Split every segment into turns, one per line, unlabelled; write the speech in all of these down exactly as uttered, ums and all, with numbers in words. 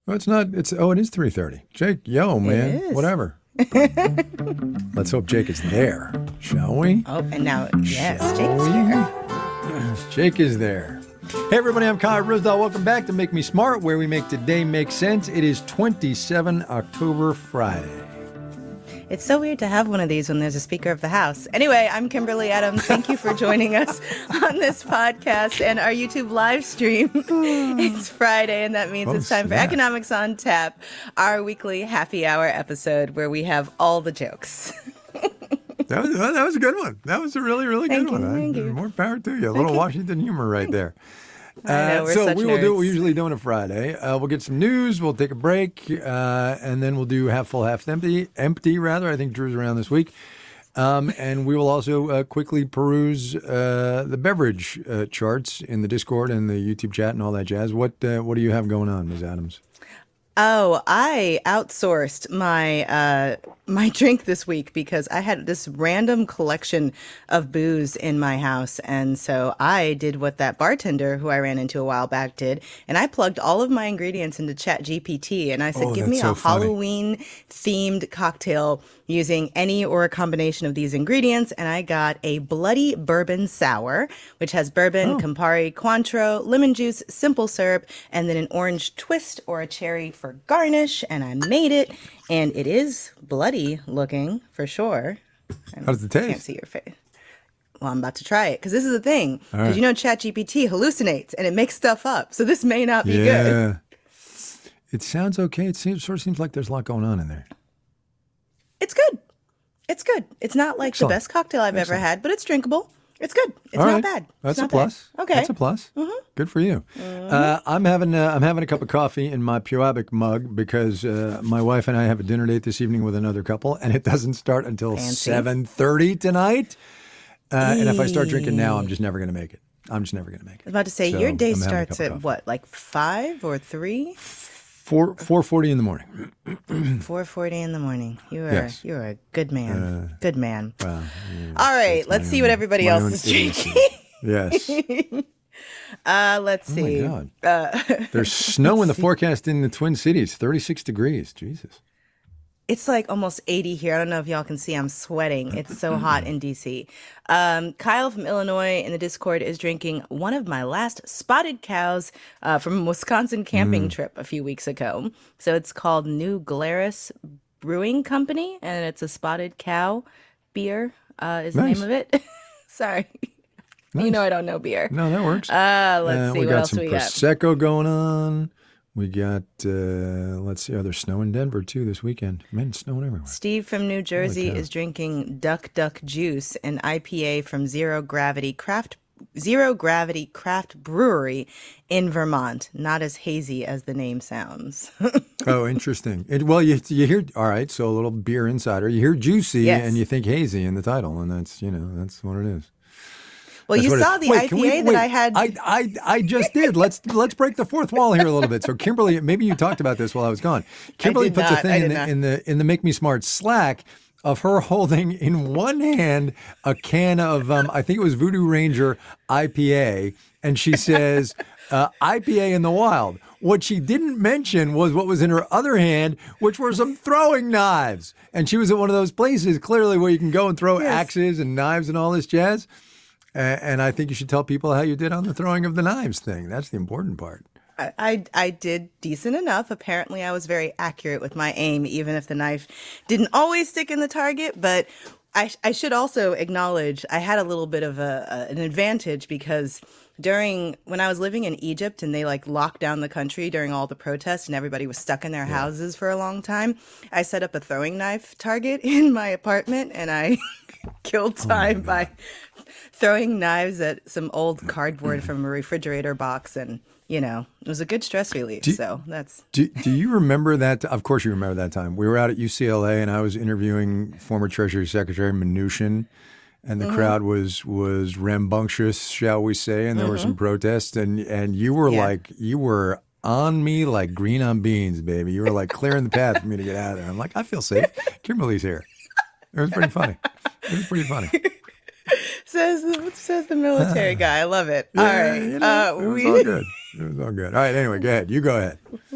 Oh, it's not. It's oh, it is three thirty. Jake, yo, man, whatever. Let's hope Jake is there, shall we?
Oh, and now, yes,
Shall
Jake's
we?
here.
Jake is there. Hey, everybody, I'm Kyle Risdall. Welcome back to Make Me Smart, where we make today make sense. It is twenty-seven October, Friday.
It's so weird to have one of these when there's a Speaker of the House. Anyway, I'm Kimberly Adams. Thank you for joining us on this podcast and our YouTube live stream. It's Friday, and that means
Oh,
it's time for
snap.
Economics on Tap, our weekly happy hour episode where we have all the jokes.
That was, that was a good one. That was a really, really
Thank
good
you,
one.
thank
I-
you.
More power to you. A little Washington humor right there.
I know, we're
so
such
we will do what we
nerds.
usually do on a Friday. Uh, we'll get some news. We'll take a break, uh, and then we'll do half full, half empty. Empty, rather. I think Drew's around this week, um, and we will also uh, quickly peruse uh, the beverage uh, charts in the Discord and the YouTube chat and all that jazz. What uh, What do you have going on, Miz Adams?
Oh, I outsourced my uh, my drink this week because I had this random collection of booze in my house. And so I did what that bartender who I ran into a while back did. And I plugged all of my ingredients into Chat G P T. And I said,
Oh,
give
that's
me
so
a
funny.
Halloween themed cocktail using any or a combination of these ingredients. And I got a bloody bourbon sour, which has bourbon,
Oh.
Campari, Cointreau, lemon juice, simple syrup, and then an orange twist or a cherry for garnish. And I made it, and it is bloody looking for sure. I
How does it
can't
taste?
see your face. Well, I'm about to try it because this is the thing. Because
right.
you know, ChatGPT hallucinates and it makes stuff up. So this may not be good.
Yeah. It sounds okay. It seems, sort of seems like there's a lot going on in there.
It's good. It's good. It's not like
Excellent.
the best cocktail I've
Excellent.
ever had, but it's drinkable. It's good. It's
All
not
right.
bad. It's
That's a
not bad.
plus.
Okay.
That's a plus. Good for you. Uh, I'm having uh, I'm having a cup of coffee in my Puabic mug because uh, my wife and I have a dinner date this evening with another couple, and it doesn't start until
Fancy.
seven thirty tonight. Uh, and if I start drinking now, I'm just never going to make it. I'm just never going to make
I was
it.
about to say,
So,
your day
I'm having a cup
starts
of
at
coffee.
what, like five or three?
Four four forty in the morning.
four forty in the morning. You are
Yes.
you are a good man. good man.
Well,
All right, let's see what everybody
my
else
own
is
idiocy.
drinking.
Yes.
Uh, let's
Oh my
see.
God.
Uh,
There's snow in the forecast in the Twin Cities. thirty-six degrees. Jesus.
It's like almost eighty here. I don't know if y'all can see I'm sweating. It's so hot in D C. Um, Kyle from Illinois in the Discord is drinking one of my last spotted cows uh, from a Wisconsin camping trip a few weeks ago. So it's called New Glarus Brewing Company, and it's a spotted cow beer uh, is the
Nice.
name of it. Sorry. You know I don't know beer.
No, that works.
Uh, let's
Uh,
see
we
what
got
else
some
we got.
Prosecco going on. We got, uh, let's see, oh, there's snow in Denver too this weekend. Man, it's snowing everywhere.
Steve from New Jersey
cow.
is drinking Duck Duck Juice, an I P A from Zero Gravity Craft Zero Gravity Craft Brewery in Vermont. Not as hazy as the name sounds.
Oh, interesting. It, well, you you hear, all right, so a little beer insider. You hear juicy
Yes.
and you think hazy in the title, and that's, you know, that's what it is.
Well,
That's
you
what it-
saw the
Wait, can
I P A
we-
that
wait,
I had.
I, I, I just did. Let's let's break the fourth wall here a little bit. So, Kimberly, maybe you talked about this while I was gone. Kimberly
did
puts
not.
a thing
I
in
did
the,
not.
in the in the Make Me Smart Slack of her holding in one hand a can of um, I think it was Voodoo Ranger I P A, and she says uh, I P A in the wild. What she didn't mention was what was in her other hand, which were some throwing knives. And she was at one of those places, clearly, where you can go and throw
Yes.
axes and knives and all this jazz. Uh, and I think you should tell people how you did on the throwing of the knives thing. That's the important part.
I, I I did decent enough. Apparently, I was very accurate with my aim, even if the knife didn't always stick in the target. But I, I should also acknowledge I had a little bit of a, a an advantage because during when I was living in Egypt and they like locked down the country during all the protests and everybody was stuck in their houses for a long time, I set up a throwing knife target in my apartment and I killed time by throwing knives at some old cardboard from a refrigerator box, and you know, it was a good stress relief.
Do-
so that's
Do, do you remember that? Of course, you remember that time. We were out at U C L A, and I was interviewing former Treasury Secretary Mnuchin, and the
Mm-hmm.
crowd was was rambunctious, shall we say? And there were some protests, and and you were
Yeah.
like you were on me like green on beans, baby. You were like clearing the path for me to get out of there. I'm like, I feel safe. Kimberly's here. It was pretty funny. It was pretty funny.
says the says the military guy. I love it.
Yeah,
all right,
you know,
uh,
it was
we
all good. It was all good. All right. Anyway, go ahead. You go ahead.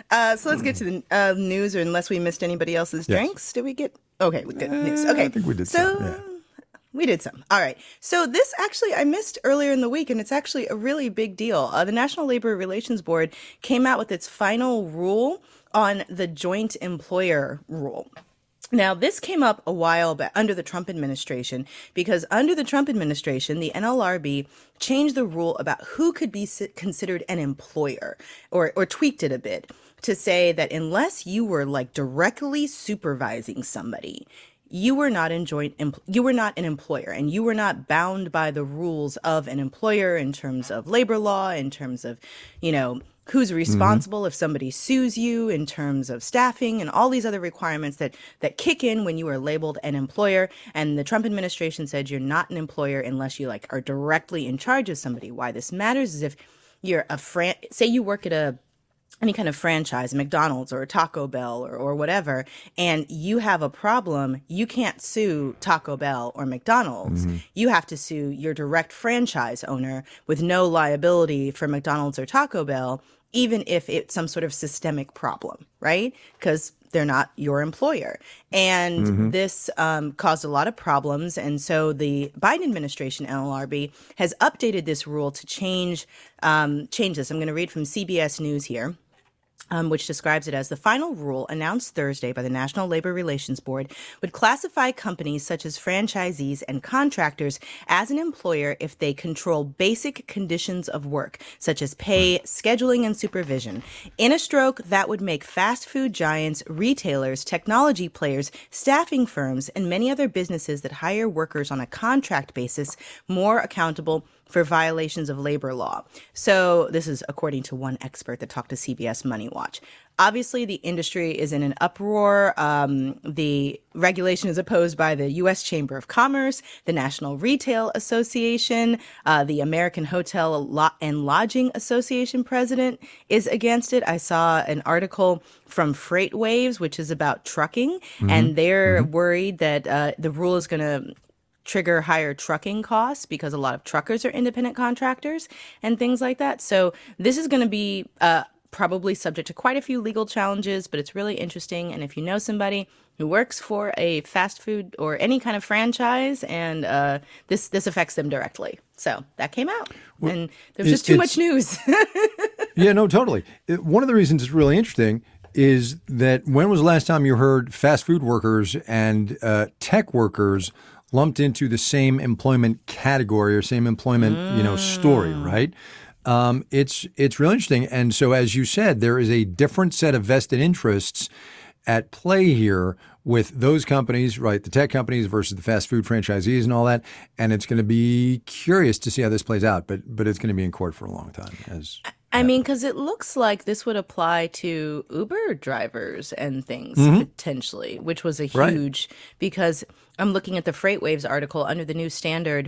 Uh, so let's get to the uh, news, or unless we missed anybody else's
Yes.
drinks. Did we get? Okay, we good news.
Uh,
Okay,
I think we did
so.
some, yeah.
We did some. All right. So this actually I missed earlier in the week, and it's actually a really big deal. Uh, the National Labor Relations Board came out with its final rule on the joint employer rule. Now, this came up a while back under the Trump administration, because under the Trump administration, the N L R B changed the rule about who could be considered an employer, or, or tweaked it a bit to say that unless you were like directly supervising somebody, you were not in joint, empl- you were not an employer, and you were not bound by the rules of an employer in terms of labor law, in terms of, you know, who's responsible mm-hmm. if somebody sues you, in terms of staffing and all these other requirements that, that kick in when you are labeled an employer. And the Trump administration said you're not an employer unless you like are directly in charge of somebody. Why this matters is if you're a fran, say you work at a any kind of franchise, McDonald's or Taco Bell or, or whatever, and you have a problem, you can't sue Taco Bell or McDonald's. Mm-hmm. You have to sue your direct franchise owner with no liability for McDonald's or Taco Bell, even if it's some sort of systemic problem, right? Because they're not your employer. And mm-hmm. this um, caused a lot of problems. And so the Biden administration, N L R B, has updated this rule to change, um, change this. I'm going to read from C B S News here. Um, which describes it as the final rule announced Thursday by the National Labor Relations Board would classify companies such as franchisees and contractors as an employer if they control basic conditions of work, such as pay, scheduling, and supervision. In a stroke, that would make fast food giants, retailers, technology players, staffing firms, and many other businesses that hire workers on a contract basis more accountable for violations of labor law. So this is according to one expert that talked to C B S Money Watch. Obviously, the industry is in an uproar. Um, the regulation is opposed by the U S Chamber of Commerce, the National Retail Association, uh, the American Hotel and Lodging Association president is against it. I saw an article from FreightWaves, which is about trucking, mm-hmm. and they're mm-hmm. worried that uh, the rule is going to trigger higher trucking costs because a lot of truckers are independent contractors and things like that. So this is going to be uh, probably subject to quite a few legal challenges, but it's really interesting. And if you know somebody who works for a fast food or any kind of franchise, and uh, this this affects them directly. So that came out, well, and there's just too much news.
Yeah, no, totally. It, one of the reasons it's really interesting is that when was the last time you heard fast food workers and uh, tech workers lumped into the same employment category or same employment, mm. you know, story, right? Um, it's it's really interesting. And so, as you said, there is a different set of vested interests at play here with those companies, right? The tech companies versus the fast food franchisees and all that. And it's going to be curious to see how this plays out, but but it's going to be in court for a long time. As
I mean, because it looks like this would apply to Uber drivers and things mm-hmm. potentially, which was a huge, right. because I'm looking at the FreightWaves article under the new standard.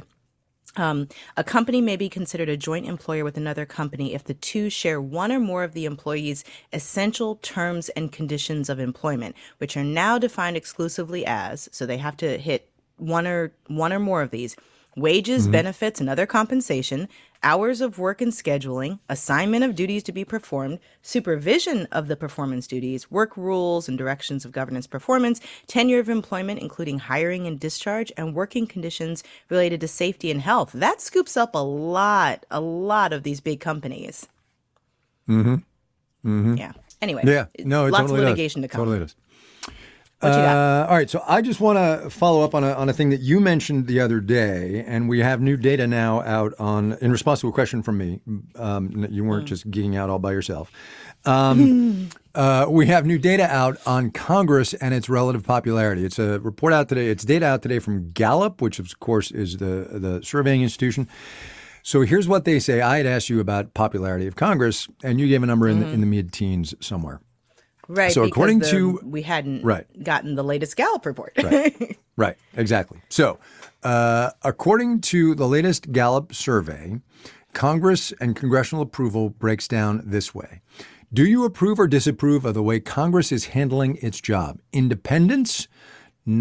Um, a company may be considered a joint employer with another company if the two share one or more of the employee's essential terms and conditions of employment, which are now defined exclusively as, so they have to hit one or one or more of these: wages, mm-hmm. benefits, and other compensation, hours of work and scheduling, assignment of duties to be performed, supervision of the performance duties, work rules and directions of governance performance, tenure of employment, including hiring and discharge, and working conditions related to safety and health. That scoops up a lot, a lot of these big companies.
Mm-hmm. Mm-hmm.
Yeah. Anyway.
Yeah. No, it
lots
totally
of litigation
does.
to come.
Totally does.
What you got?
Uh, all right, so I just want to follow up on a, on a thing that you mentioned the other day, and we have new data now out on, in response to a question from me. Um, you weren't mm. just geeking out all by yourself. Um, uh, we have new data out on Congress and its relative popularity. It's a report out today. It's data out today from Gallup, which of course is the the surveying institution. So here's what they say. I had asked you about popularity of Congress, and you gave a number in, mm-hmm. the, in the mid-teens somewhere.
Right.
So according
the,
to
we hadn't
right.
gotten the latest Gallup report.
Right. Right. Exactly. So uh, according to the latest Gallup survey, Congress and congressional approval breaks down this way. Do you approve or disapprove of the way Congress is handling its job? Independents,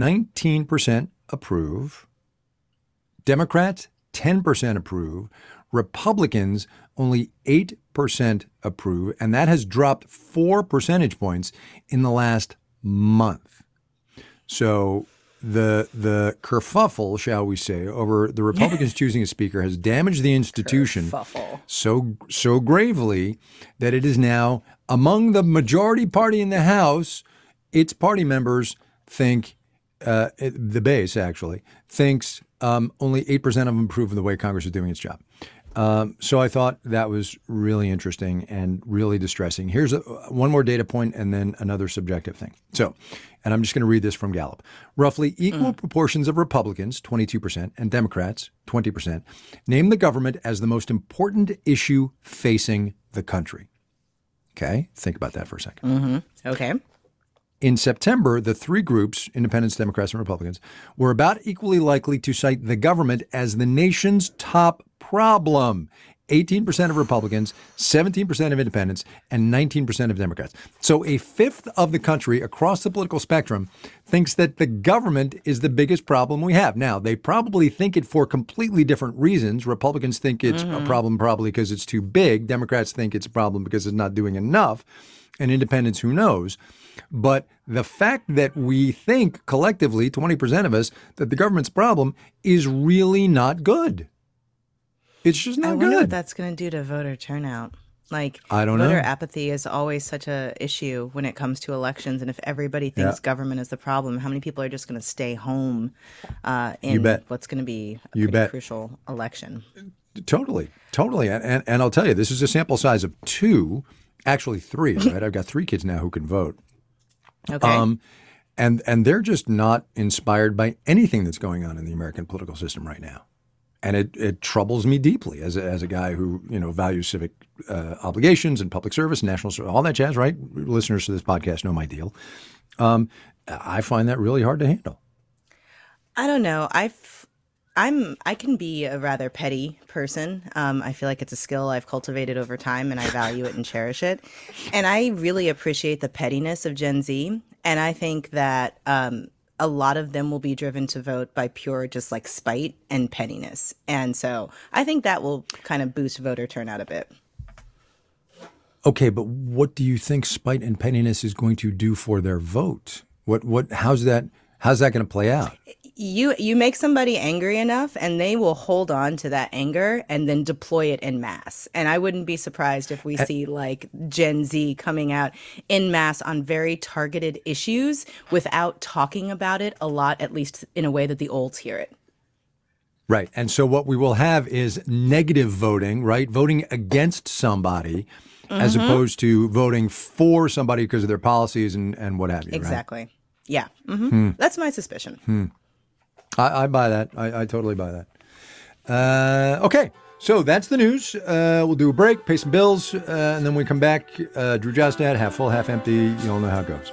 nineteen percent approve. Democrats, ten percent approve. Republicans, only eight percent approve, and that has dropped four percentage points in the last month. So the the kerfuffle, shall we say, over the Republicans choosing a speaker has damaged the institution
Kerfuffle.
so so gravely that it is now among the majority party in the House. Its party members think, uh, the base actually thinks um, only eight percent of them approve of the way Congress is doing its job. Um, so I thought that was really interesting and really distressing. Here's a, one more data point and then another subjective thing. So, and I'm just going to read this from Gallup. Roughly equal mm. proportions of Republicans, twenty-two percent, and Democrats, twenty percent, name the government as the most important issue facing the country. Okay, think about that for a second.
Mm-hmm. Okay.
In September, the three groups, Independents, Democrats, and Republicans, were about equally likely to cite the government as the nation's top problem. eighteen percent of Republicans, seventeen percent of Independents, and nineteen percent of Democrats. So a fifth of the country across the political spectrum thinks that the government is the biggest problem we have. Now, they probably think it for completely different reasons. Republicans think it's mm-hmm. a problem probably because it's too big. Democrats think it's a problem because it's not doing enough. And Independents, who knows? But the fact that we think collectively, twenty percent of us, that the government's problem is really not good. It's just not
I wonder
good.
what that's going to do to voter turnout. Like,
I don't
voter
know.
apathy is always such a issue when it comes to elections. And if everybody thinks
Yeah.
government is the problem, how many people are just going to stay home uh, in
You bet.
what's going to be a
You
pretty
bet.
crucial election?
Totally, totally. And, and and I'll tell you, this is a sample size of two, actually three, right? I've got three kids now who can vote.
Okay.
Um, and and they're just not inspired by anything that's going on in the American political system right now. And it, it troubles me deeply as a, as a guy who, you know, values civic uh, obligations and public service, national service, all that jazz, right? Listeners to this podcast know my deal. Um, I find that really hard to handle.
I don't know. I've, I'm, I can be a rather petty person. Um, I feel like it's a skill I've cultivated over time and I value it and cherish it. And I really appreciate the pettiness of Gen Z. And I think that um, a lot of them will be driven to vote by pure just like spite and pettiness. And so I think that will kind of boost voter turnout a bit.
Okay, but what do you think spite and pettiness is going to do for their vote? What what how's that how's that going to play out?
You you make somebody angry enough and they will hold on to that anger and then deploy it en masse. And I wouldn't be surprised if we see like Gen Z coming out en masse on very targeted issues without talking about it a lot, at least in a way that the olds hear it.
Right. And so what we will have is negative voting, right? Voting against somebody mm-hmm. as opposed to voting for somebody because of their policies and, and what have you.
Exactly.
Right?
Yeah. Mm-hmm. Hmm. That's my suspicion.
Hmm. I, I buy that. I, I totally buy that. Uh, okay. So that's the news. Uh, we'll do a break, pay some bills, uh, and then when we come back, uh, Drew Jostad, half full, half empty. You all know how it goes.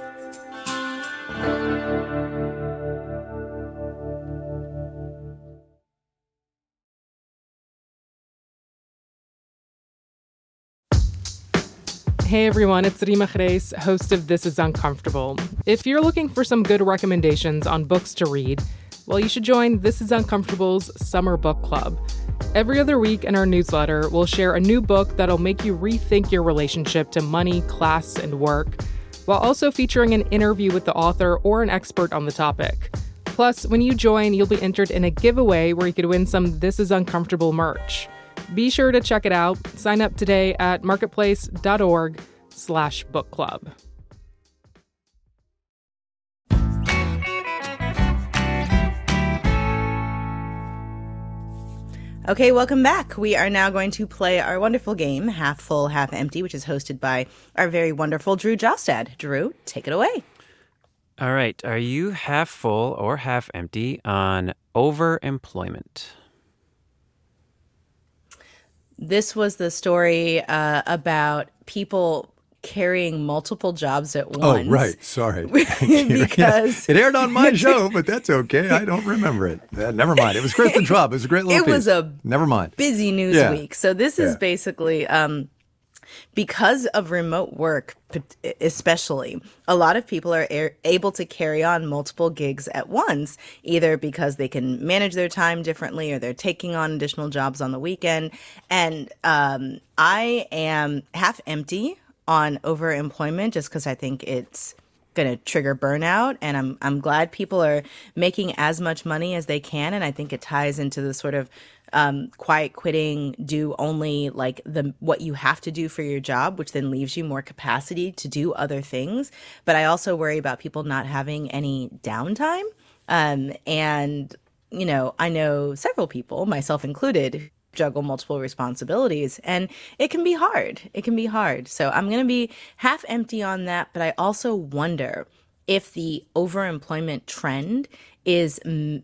Hey everyone, it's Rima Khreis, host of This Is Uncomfortable. If you're looking for some good recommendations on books to read, well, you should join This Is Uncomfortable's Summer Book Club. Every other week in our newsletter, we'll share a new book that'll make you rethink your relationship to money, class, and work, while also featuring an interview with the author or an expert on the topic. Plus, when you join, you'll be entered in a giveaway where you could win some This Is Uncomfortable merch. Be sure to check it out. Sign up today at marketplace.org slash book club.
Okay, welcome back. We are now going to play our wonderful game, Half Full, Half Empty, which is hosted by our very wonderful Drew Jostad. Drew, take it away.
All right. Are you half full or half empty on overemployment?
This was the story uh, about people carrying multiple jobs at once.
Oh, right. Sorry.
Because
it aired on my show, but that's okay. I don't remember it. Uh, never mind. It was Kristen Schwab. It was a great little
It
piece.
was a
never mind.
busy news
Yeah.
week. So this is
Yeah.
basically um, because of remote work, especially, a lot of people are a- able to carry on multiple gigs at once, either because they can manage their time differently or they're taking on additional jobs on the weekend. And um, I am half empty on overemployment just because I think it's going to trigger burnout. And I'm I'm glad people are making as much money as they can. And I think it ties into the sort of um, quiet quitting, do only like the what you have to do for your job, which then leaves you more capacity to do other things. But I also worry about people not having any downtime. Um, and, you know, I know several people, myself included, juggle multiple responsibilities, and it can be hard. It can be hard. So I'm going to be half empty on that, but I also wonder if the overemployment trend is,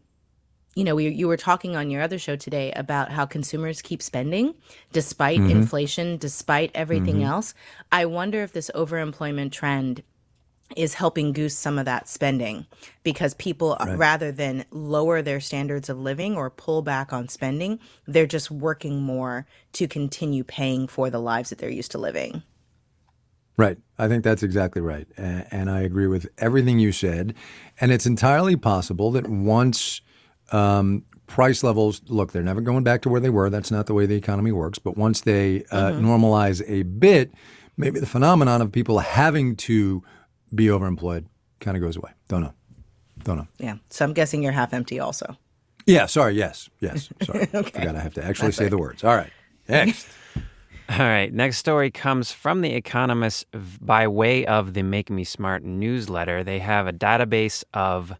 you know, we, you were talking on your other show today about how consumers keep spending despite mm-hmm. inflation, despite everything mm-hmm. else. I wonder if this overemployment trend is helping goose some of that spending, because people, right. rather than lower their standards of living or pull back on spending, they're just working more to continue paying for the lives that they're used to living.
Right. I think that's exactly right. And, and I agree with everything you said. And it's entirely possible that once um, price levels, look, they're never going back to where they were. That's not the way the economy works. But once they uh, mm-hmm. normalize a bit, maybe the phenomenon of people having to be overemployed kind of goes away. Don't know. Don't know.
Yeah. So I'm guessing you're half empty also.
Yeah. Sorry. Yes. Yes. Sorry.
Okay.
Forgot I have to actually
That's
say
right.
the words. All right. Next.
All right. Next story comes from The Economist by way of the Make Me Smart newsletter. They have a database of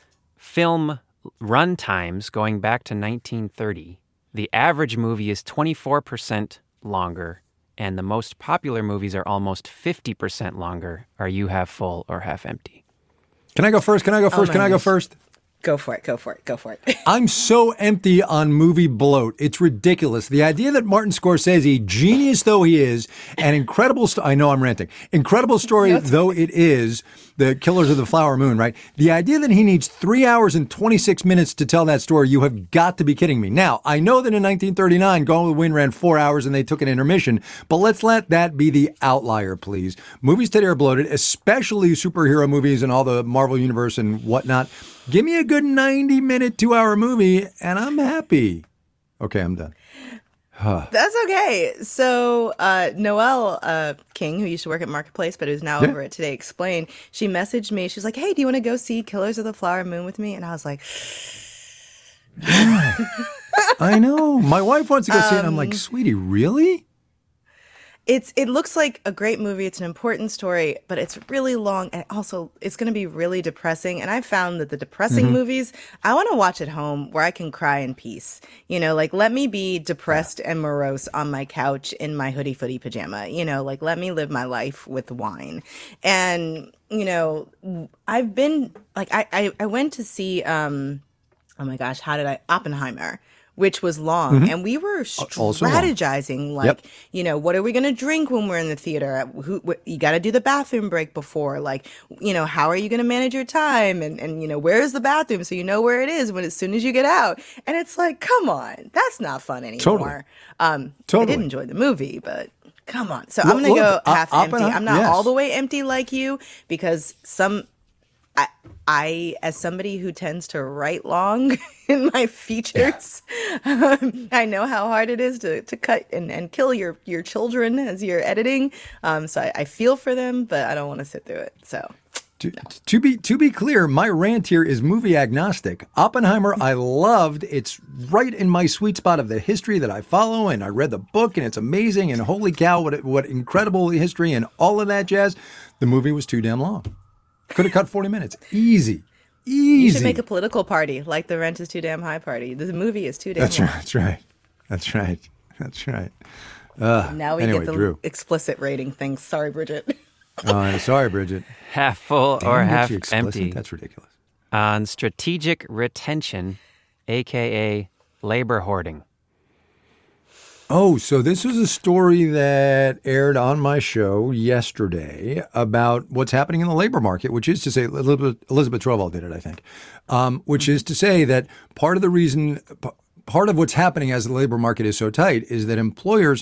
film run times going back to nineteen thirty. The average movie is twenty-four percent longer, and the most popular movies are almost fifty percent longer. Are you half full or half empty?
Can I go first? Can I go first?
Oh,
Can I go
goodness.
first?
Go for it. Go for it. Go for it.
I'm so empty on movie bloat. It's ridiculous. The idea that Martin Scorsese, genius though he is, and incredible, st- I know I'm ranting, incredible story
No,
though it is, The Killers of the Flower Moon, right? The idea that he needs three hours and twenty-six minutes to tell that story, you have got to be kidding me. Now, I know that in nineteen thirty-nine, Gone with the Wind ran four hours and they took an intermission, but let's let that be the outlier, please. Movies today are bloated, especially superhero movies and all the Marvel Universe and whatnot. Give me a good ninety minute, two hour movie and I'm happy. Okay, I'm done.
That's okay. So uh, Noelle uh, King, who used to work at Marketplace but who's now
Yeah.
over at Today Explained, she messaged me. She was like, hey, do you want to go see Killers of the Flower Moon with me? And I was like,
I know. My wife wants to go see it and I'm
Um,
like, sweetie, really?
It's it looks like a great movie. It's an important story, but it's really long, and also it's going to be really depressing. And I found that the depressing
Mm-hmm.
movies I want to watch at home where I can cry in peace. You know, like let me be depressed and morose on my couch in my hoodie footy pajama. You know, like let me live my life with wine. And you know, I've been like I I, I went to see um oh my gosh, how did I Oppenheimer, which was long.
Mm-hmm.
And we were
Also long.
strategizing, like,
Yep.
you know, what are we going to drink when we're in the theater? Who, wh- you got to do the bathroom break before. Like, you know, how are you going to manage your time? And, and, you know, where's the bathroom? So you know where it is when as soon as you get out. And it's like, come on, that's not fun anymore.
Totally.
Um,
Totally.
I did enjoy the movie, but come on. So
Look-
I'm going to go
look, O-
half empty.
Oppenheimer-
I'm not
yes.
all the way empty like you, because some, I, I, as somebody who tends to write long in my features, um, I know how hard it is to, to cut and, and kill your, your children as you're editing. Um, so I, I feel for them, but I don't want to sit through it. So
To, to be to be clear, my rant here is movie agnostic. Oppenheimer, I loved. It's right in my sweet spot of the history that I follow, and I read the book, and it's amazing. And holy cow, what what incredible history and all of that jazz. The movie was too damn long. Could have cut forty minutes, easy, easy.
you should make a political party like the Rent is Too Damn High party. The movie is too damn
That's
long.
right. That's right. That's right. That's right. Uh,
Now we
anyway,
get the
Drew.
explicit rating things. Sorry, Bridget.
Uh, sorry, Bridget.
Half full or
Damn,
half
Richie, explicit?
empty?
That's ridiculous.
On strategic retention, a k a labor hoarding.
Oh, so this was a story that aired on my show yesterday about what's happening in the labor market, which is to say, Elizabeth, Elizabeth Troval did it, I think, um, which is to say that part of the reason, p- part of what's happening as the labor market is so tight is that employers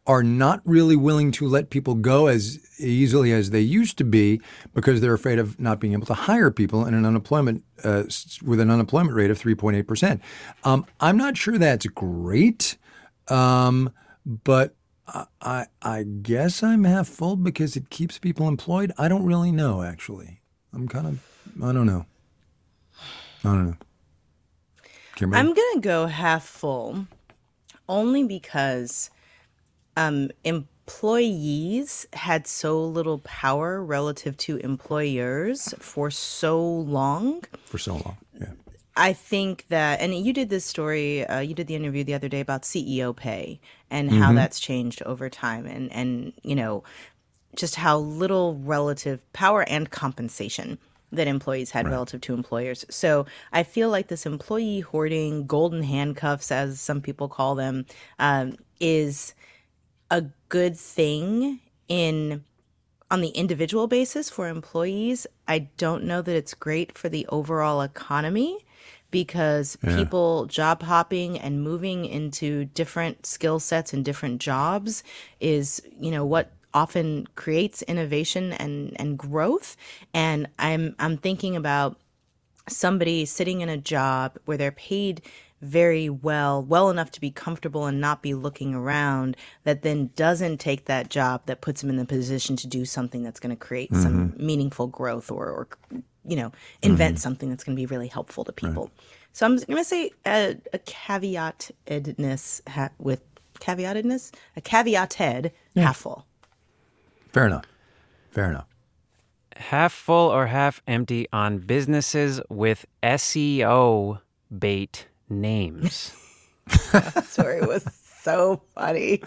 are not really willing to let people go as easily as they used to be because they're afraid of not being able to hire people in an unemployment uh, with an unemployment rate of three point eight percent. Um, I'm not sure that's great, um, but I, I, I guess I'm half full because it keeps people employed. I don't really know, actually. I'm kind of, I don't know. I don't know. Kimberly?
I'm going to go half full only because um, employees had so little power relative to employers for so long.
For so long, yeah.
I think that, and you did this story, uh, you did the interview the other day about C E O pay and how mm-hmm. that's changed over time and, and, you know, just how little relative power and compensation that employees had right. relative to employers. So I feel like this employee hoarding, golden handcuffs, as some people call them, um, is a good thing in on the individual basis for employees. I don't know that it's great for the overall economy because yeah. people job hopping and moving into different skill sets and different jobs is, you know, what often creates innovation and, and growth. And I'm I'm thinking about somebody sitting in a job where they're paid very well, well enough to be comfortable and not be looking around, that then doesn't take that job that puts them in the position to do something that's going to create mm-hmm. some meaningful growth or, or you know, invent mm-hmm. something that's going to be really helpful to people. Right. So I'm going to say a, a caveatedness ha- with caveatedness, a caveated yeah. half full.
Fair enough. Fair enough.
Half full or half empty on businesses with S E O bait names.
That story was so funny.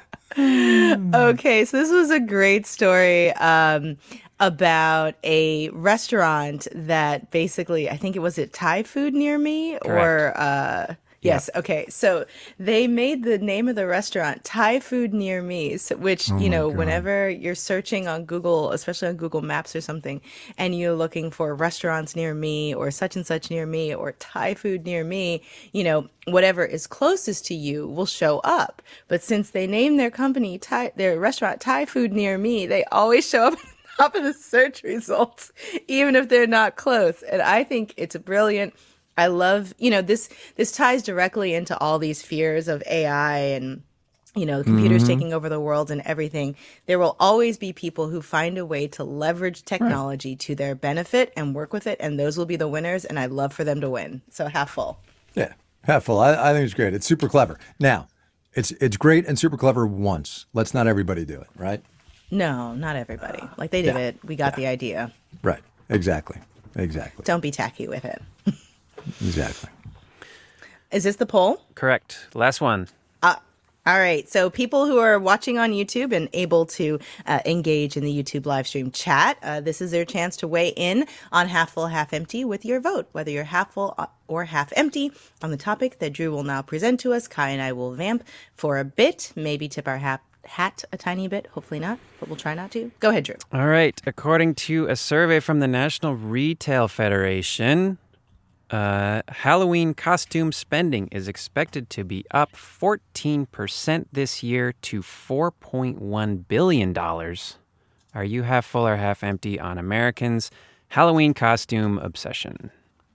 Okay, so this was a great story um, about a restaurant that basically, I think it was it Thai food near me
Correct.
or uh, yes. Yep. Okay, so they made the name of the restaurant Thai Food Near Me, so, which, oh you know, God. Whenever you're searching on Google, especially on Google Maps or something, and you're looking for restaurants near me or such and such near me or Thai food near me, you know, whatever is closest to you will show up. But since they named their company, Thai, their restaurant Thai Food Near Me, they always show up at the top of the search results, even if they're not close. And I think it's brilliant. I love, you know, this this ties directly into all these fears of A I and, you know, computers mm-hmm. taking over the world and everything. There will always be people who find a way to leverage technology right. to their benefit and work with it, and those will be the winners, and I'd love for them to win. So half full.
Yeah, half full. I, I think it's great. It's super clever. Now, it's it's great and super clever once. Let's not everybody do it, right?
No, not everybody. Like they did yeah. it. We got yeah. the idea.
Right. Exactly. Exactly.
Don't be tacky with it.
Exactly.
Is this the poll?
Correct. Last one.
Uh, all right. So people who are watching on YouTube and able to uh, engage in the YouTube live stream chat, uh, this is their chance to weigh in on half full, half empty with your vote, whether you're half full or half empty on the topic that Drew will now present to us. Kai and I will vamp for a bit, maybe tip our hat. hat a tiny bit. Hopefully not, but we'll try not to. Go ahead, Drew.
All right. According to a survey from the National Retail Federation, uh, Halloween costume spending is expected to be up fourteen percent this year to four point one billion dollars. Are you half full or half empty on Americans' Halloween costume obsession?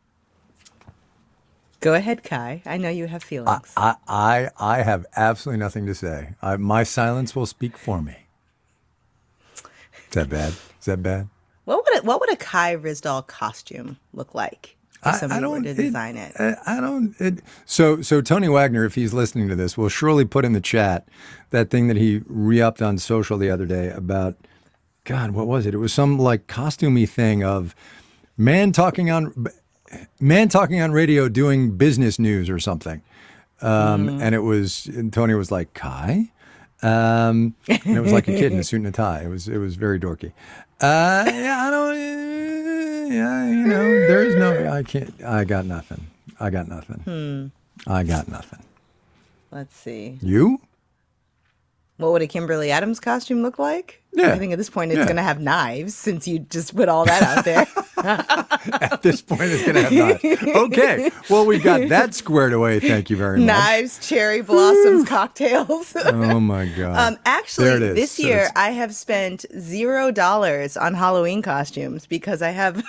Go ahead, Kai. I know you have feelings.
I I, I have absolutely nothing to say. I, my silence will speak for me. Is that bad? Is that bad?
What would a, what would a Kai Ryssdal costume look like if
I,
somebody
I don't,
were to design it?
it? I don't. It, so so Tony Wagner, if he's listening to this, will surely put in the chat that thing that he re-upped on social the other day about, God, what was it? It was some like costumey thing of man talking on. Man talking on radio doing business news or something. Um, mm. And it was, and Tony was like, Kai? Um, and it was like a kid in a suit and a tie. It was, it was very dorky. Uh, yeah, I don't, uh, yeah, you know, there is no, I can't, I got nothing. I got nothing.
Hmm.
I got nothing.
Let's see.
You?
What would a Kimberly Adams costume look like?
Yeah.
I think at this point it's
yeah.
going to have knives since you just put all that out there.
At this point, it's going to have knives. Okay. Well, we've got that squared away. Thank you very much.
Knives, cherry blossoms, cocktails.
Oh, my God.
Um, actually, this
so
year
it's...
I have spent zero dollars on Halloween costumes because I have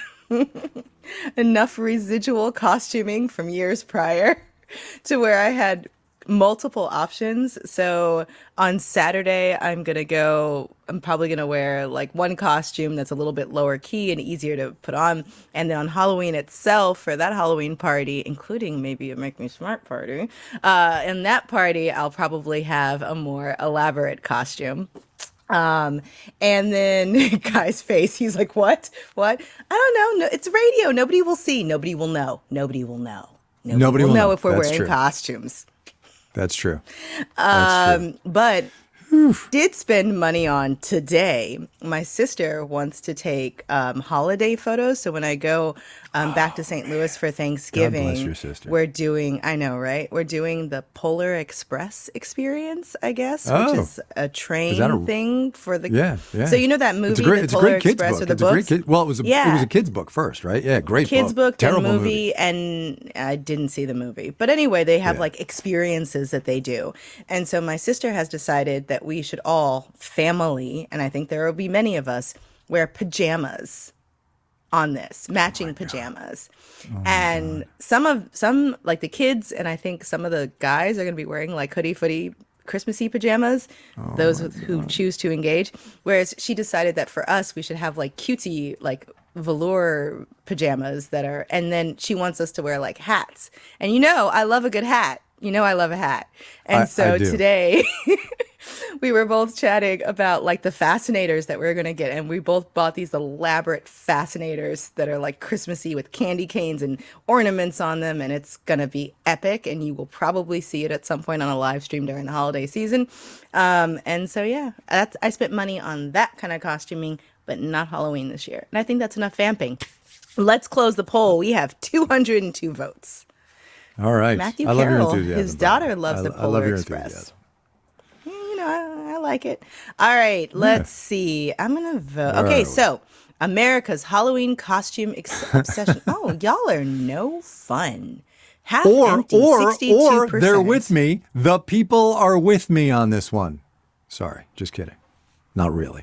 enough residual costuming from years prior to where I had multiple options. So on Saturday, I'm going to go, I'm probably going to wear like one costume that's a little bit lower key and easier to put on. And then on Halloween itself, for that Halloween party, including maybe a Make Me Smart party, uh, in that party, I'll probably have a more elaborate costume. Um, and then Guy's face, he's like, what? What? I don't know. No, it's radio. Nobody will see. Nobody will know. Nobody will know. Nobody, Nobody will, will know, know if we're That's wearing true. costumes.
That's true. That's
um,
true.
But did spend money on today. My sister wants to take um, holiday photos. So when I go um, back to Saint Louis for Thanksgiving,
God bless your sister.
We're doing, I know, right? We're doing the Polar Express experience, I guess,
oh.
which is a train
is a,
thing for the.
Yeah, yeah.
So you know that movie,
it's a great,
the
it's
Polar
a great kids
Express,
book.
or the
it's
books?
A great kid, well, it was a
yeah.
it was a kids book first, right? Yeah, great
kids
book.
book,
Terrible
and movie,
movie,
and I didn't see the movie. But anyway, they have
yeah.
like experiences that they do, and so my sister has decided that we should all family, and I think there will be many of us, wear pajamas on this, matching oh pajamas. Oh and God. some of some like the kids, and I think some of the guys are going to be wearing like hoodie footy Christmassy pajamas, oh those who God. choose to engage. Whereas she decided that for us, we should have like cutesy, like velour pajamas that are, and then she wants us to wear like hats. And you know, I love a good hat. You know, I love a hat. And
I,
so
I
today we were both chatting about like the fascinators that we we're going to get. And we both bought these elaborate fascinators that are like Christmassy with candy canes and ornaments on them. And it's going to be epic. And you will probably see it at some point on a live stream during the holiday season. Um, and so, yeah, that's, I spent money on that kind of costuming, but not Halloween this year. And I think that's enough vamping. Let's close the poll. We have two hundred two votes.
All right.
Matthew
I
Carroll,
love your enthusiasm,
his daughter loves
I,
the
I
Polar
love your
Express.
Enthusiasm.
You know, I, I like it. All right, let's yeah. see. I'm going to vote. Okay, so America's Halloween costume ex- obsession. Oh, y'all are no fun. Half
or,
empty,
or,
sixty-two percent.
Or they're with me. The people are with me on this one. Sorry, just kidding. Not really.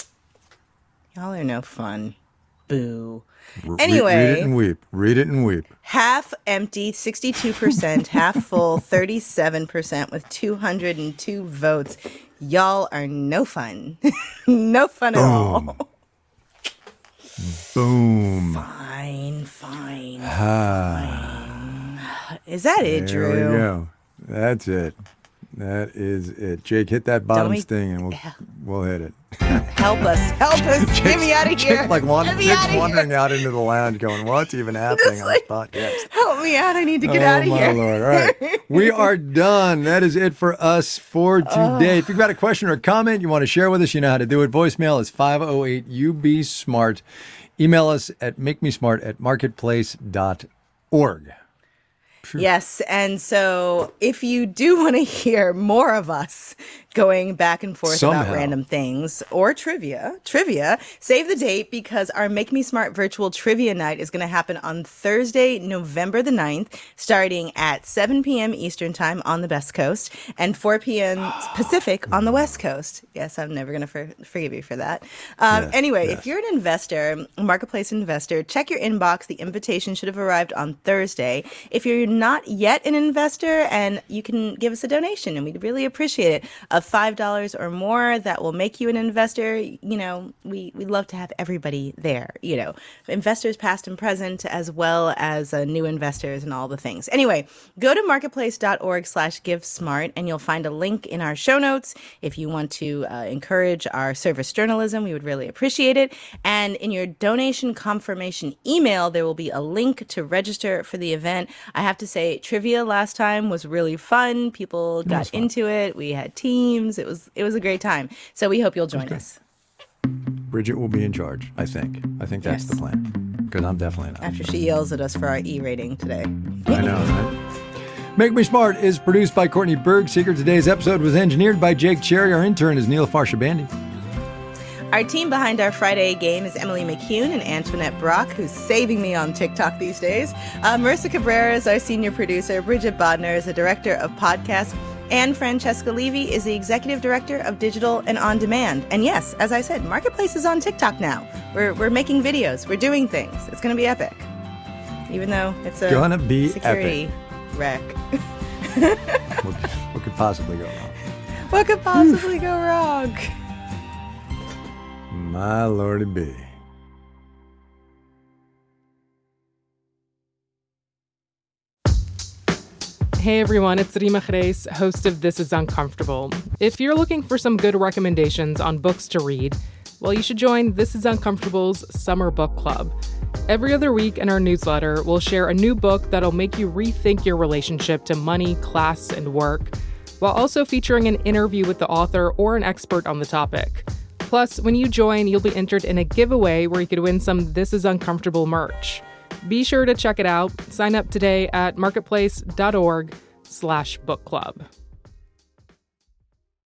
Y'all are no fun. Boo.
Re-
anyway.
Read it and weep. Read it and weep.
Half empty, sixty-two percent. Half full, thirty-seven percent with two hundred two votes. Y'all are no fun. No fun
Boom.
at all.
Boom.
Fine, fine,
ah.
fine. Is that it, Drew?
There we go. That's it. That is it. Jake, hit that bottom sting and we'll we'll hit it.
Help us. Help us.
Jake's,
Get me out of here.
Jake, like one,
Get me
Jake's
out of
wandering
here.
out into the lounge going, what's even happening on
like,
this podcast?
Help me out. I need to get
oh,
out of
my
here.
Lord. All right. We are done. That is it for us for today. Oh. If you've got a question or a comment you want to share with us, you know how to do it. Voicemail is five oh eight U B SMART. Email us at makemesmart at marketplace dot org.
Yes, and so if you do want to hear more of us going back and forth
Somehow.
about random things or trivia, trivia, save the date because our Make Me Smart virtual trivia night is going to happen on Thursday, November the ninth, starting at seven p.m. Eastern time on the Best Coast and four p.m. Pacific on the West Coast. Yes, I'm never going to for- forgive you for that. Um,
yes,
anyway,
yes.
If you're an investor, a marketplace investor, check your inbox. The invitation should have arrived on Thursday. If you're not yet an investor, and you can give us a donation, and we'd really appreciate it, of five dollars or more, that will make you an investor. You know, we, we'd love to have everybody there, you know, investors past and present, as well as uh, new investors and all the things. Anyway, go to marketplace.org slash give smart, and you'll find a link in our show notes. If you want to uh, encourage our service journalism, we would really appreciate it. And in your donation confirmation email, there will be a link to register for the event. I have to say, trivia last time was really fun. People got fun. into it. We had teams. It was it was a great time. So we hope you'll join okay. us.
Bridget will be in charge, I think. I think that's yes. the plan. Because I'm definitely not.
After she yells at us for our E rating today.
I know, right? Make Me Smart is produced by Courtney Bergseeker. Today's episode was engineered by Jake Cherry. Our intern is Neil Farshabandi.
Our team behind our Friday game is Emily McCune and Antoinette Brock, who's saving me on TikTok these days. Uh, Marissa Cabrera is our senior producer. Bridget Bodner is the director of podcasts. And Francesca Levy is the executive director of digital and on demand. And yes, as I said, Marketplace is on TikTok now. We're we're making videos. We're doing things. It's going to be epic. Even though it's a
gonna be
security
epic.
wreck.
what, what could possibly go wrong?
What could possibly go wrong?
My lordy be.
Hey everyone, it's Rima Reis, host of This Is Uncomfortable. If you're looking for some good recommendations on books to read, well, you should join This Is Uncomfortable's Summer Book Club. Every other week in our newsletter, we'll share a new book that'll make you rethink your relationship to money, class, and work, while also featuring an interview with the author or an expert on the topic. Plus, when you join, you'll be entered in a giveaway where you could win some This Is Uncomfortable merch. Be sure to check it out. Sign up today at marketplace.org slash book club.